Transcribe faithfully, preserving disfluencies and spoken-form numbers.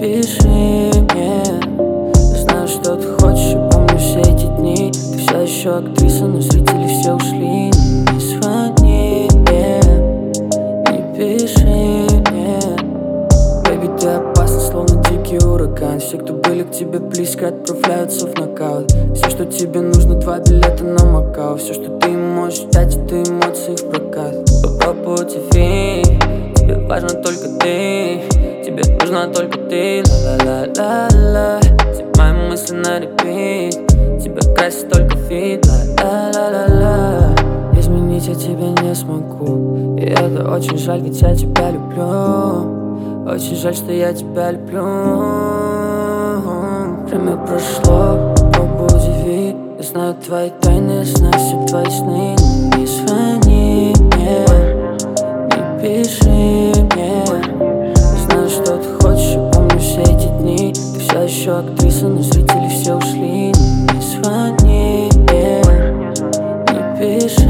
пиши мне. Я знаю, что ты хочешь, и помню все эти дни. Ты вся еще актриса, но зрители все ушли. Не звони мне, не пиши мне. Бэйби, ты опасна, словно дикий ураган. Все, кто были к тебе близко, отправляются в нокаут. Все, что тебе нужно, два билета на Макао. Все, что ты можешь дать, это эмоции в прокат. По пути, тебе важно только ты, тебе нужна только ты. Ла-ла-ла-ла-ла. Все мои мысли на репит, тебя красит только фит. Ла-ла-ла-ла-ла. Изменить я тебя не смогу, и это очень жаль, ведь я тебя люблю. Очень жаль, что я тебя люблю. Время прошло, попробуй удиви. Я знаю твои тайны, я знаю все твои сны. Не звони мне, не пиши мне. Я знаю, что ты хочешь, и помню все эти дни. Ты вся еще актриса, но зрители все ушли. Не звони мне, не пиши